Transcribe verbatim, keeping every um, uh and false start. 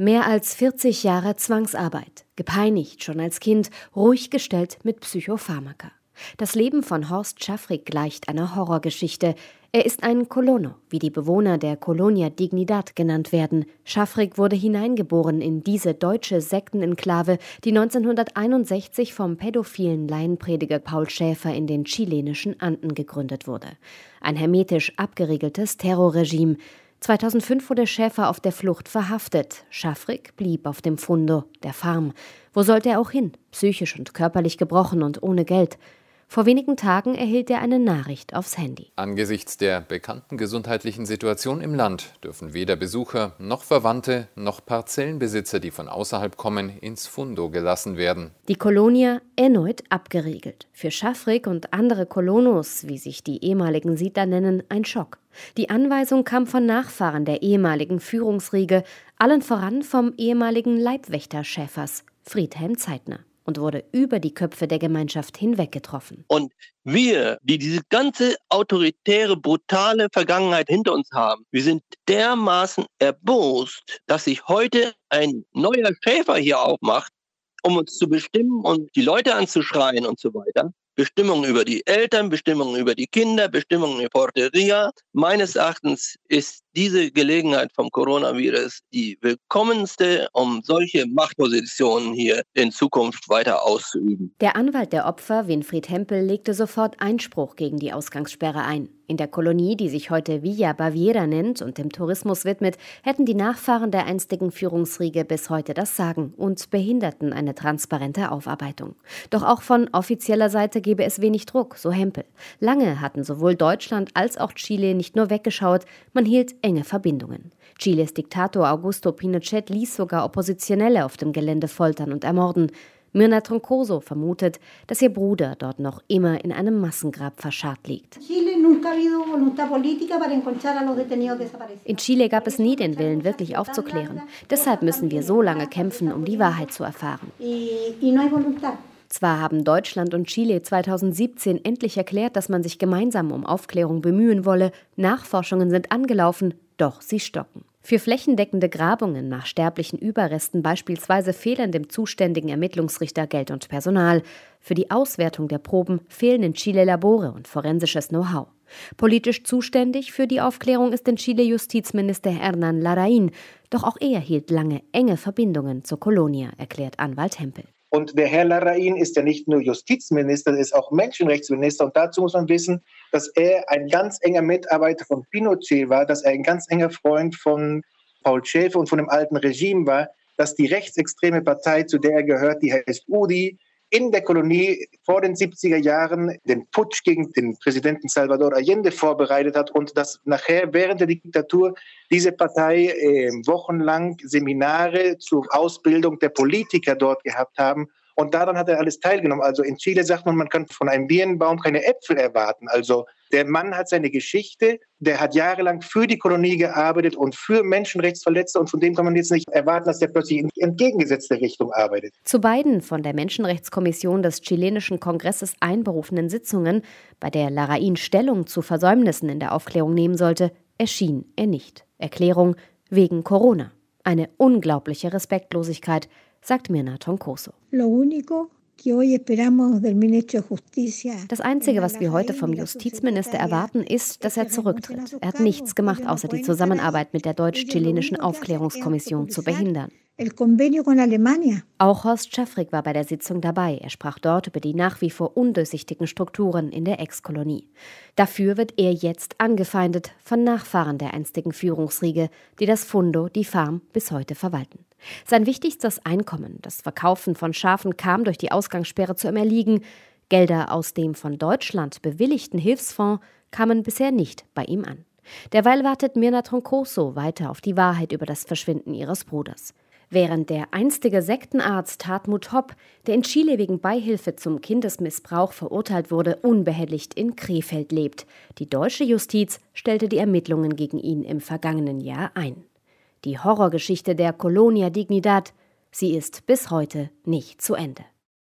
Mehr als vierzig Jahre Zwangsarbeit, gepeinigt schon als Kind, ruhig gestellt mit Psychopharmaka. Das Leben von Horst Schafrick gleicht einer Horrorgeschichte. Er ist ein Colono, wie die Bewohner der Colonia Dignidad genannt werden. Schafrick wurde hineingeboren in diese deutsche Sektenenklave, die neunzehnhunderteinundsechzig vom pädophilen Laienprediger Paul Schäfer in den chilenischen Anden gegründet wurde. Ein hermetisch abgeriegeltes Terrorregime. zweitausendfünf wurde Schäfer auf der Flucht verhaftet. Schafrick blieb auf dem Fundo, der Farm. Wo sollte er auch hin? Psychisch und körperlich gebrochen und ohne Geld. Vor wenigen Tagen erhielt er eine Nachricht aufs Handy. Angesichts der bekannten gesundheitlichen Situation im Land dürfen weder Besucher noch Verwandte noch Parzellenbesitzer, die von außerhalb kommen, ins Fundo gelassen werden. Die Colonia erneut abgeriegelt. Für Schafrick und andere Colonos, wie sich die ehemaligen Siedler nennen, ein Schock. Die Anweisung kam von Nachfahren der ehemaligen Führungsriege, allen voran vom ehemaligen Leibwächter Schäfers, Friedhelm Zeitner, und wurde über die Köpfe der Gemeinschaft hinweg getroffen. Und wir, die diese ganze autoritäre, brutale Vergangenheit hinter uns haben, wir sind dermaßen erbost, dass sich heute ein neuer Schäfer hier aufmacht, um uns zu bestimmen und die Leute anzuschreien und so weiter. Bestimmungen über die Eltern, Bestimmungen über die Kinder, Bestimmungen in Porteria. Meines Erachtens ist diese Gelegenheit vom Coronavirus die willkommenste, um solche Machtpositionen hier in Zukunft weiter auszuüben. Der Anwalt der Opfer, Winfried Hempel, legte sofort Einspruch gegen die Ausgangssperre ein. In der Kolonie, die sich heute Villa Baviera nennt und dem Tourismus widmet, hätten die Nachfahren der einstigen Führungsriege bis heute das Sagen und behinderten eine transparente Aufarbeitung. Doch auch von offizieller Seite gebe es wenig Druck, so Hempel. Lange hatten sowohl Deutschland als auch Chile nicht nur weggeschaut, man hielt enge Verbindungen. Chiles Diktator Augusto Pinochet ließ sogar Oppositionelle auf dem Gelände foltern und ermorden. Mirna Troncoso vermutet, dass ihr Bruder dort noch immer in einem Massengrab verscharrt liegt. In Chile gab es nie den Willen, wirklich aufzuklären. Deshalb müssen wir so lange kämpfen, um die Wahrheit zu erfahren. Zwar haben Deutschland und Chile zweitausendsiebzehn endlich erklärt, dass man sich gemeinsam um Aufklärung bemühen wolle. Nachforschungen sind angelaufen, doch sie stocken. Für flächendeckende Grabungen nach sterblichen Überresten beispielsweise fehlen dem zuständigen Ermittlungsrichter Geld und Personal. Für die Auswertung der Proben fehlen in Chile Labore und forensisches Know-how. Politisch zuständig für die Aufklärung ist in Chile Justizminister Hernán Larraín. Doch auch er hielt lange enge Verbindungen zur Colonia, erklärt Anwalt Hempel. Und der Herr Larraín ist ja nicht nur Justizminister, er ist auch Menschenrechtsminister. Und dazu muss man wissen, dass er ein ganz enger Mitarbeiter von Pinochet war, dass er ein ganz enger Freund von Paul Schäfer und von dem alten Regime war, dass die rechtsextreme Partei, zu der er gehört, die heißt U D I, in der Kolonie vor den siebziger Jahren den Putsch gegen den Präsidenten Salvador Allende vorbereitet hat und dass nachher während der Diktatur diese Partei äh, wochenlang Seminare zur Ausbildung der Politiker dort gehabt haben. Und daran hat er alles teilgenommen. Also in Chile sagt man, man kann von einem Birnenbaum keine Äpfel erwarten. Also der Mann hat seine Geschichte, der hat jahrelang für die Kolonie gearbeitet und für Menschenrechtsverletzte. Und von dem kann man jetzt nicht erwarten, dass der plötzlich in entgegengesetzte Richtung arbeitet. Zu beiden von der Menschenrechtskommission des chilenischen Kongresses einberufenen Sitzungen, bei der Larraín Stellung zu Versäumnissen in der Aufklärung nehmen sollte, erschien er nicht. Erklärung wegen Corona. Eine unglaubliche Respektlosigkeit, sagt Mirna Troncoso. Das Einzige, was wir heute vom Justizminister erwarten, ist, dass er zurücktritt. Er hat nichts gemacht, außer die Zusammenarbeit mit der deutsch-chilenischen Aufklärungskommission zu behindern. Auch Horst Schafrick war bei der Sitzung dabei. Er sprach dort über die nach wie vor undurchsichtigen Strukturen in der Ex-Kolonie. Dafür wird er jetzt angefeindet von Nachfahren der einstigen Führungsriege, die das Fundo, die Farm, bis heute verwalten. Sein wichtigstes Einkommen, das Verkaufen von Schafen, kam durch die Ausgangssperre zu Erliegen. Gelder aus dem von Deutschland bewilligten Hilfsfonds kamen bisher nicht bei ihm an. Derweil wartet Mirna Troncoso weiter auf die Wahrheit über das Verschwinden ihres Bruders. Während der einstige Sektenarzt Hartmut Hopp, der in Chile wegen Beihilfe zum Kindesmissbrauch verurteilt wurde, unbehelligt in Krefeld lebt. Die deutsche Justiz stellte die Ermittlungen gegen ihn im vergangenen Jahr ein. Die Horrorgeschichte der Colonia Dignidad, sie ist bis heute nicht zu Ende.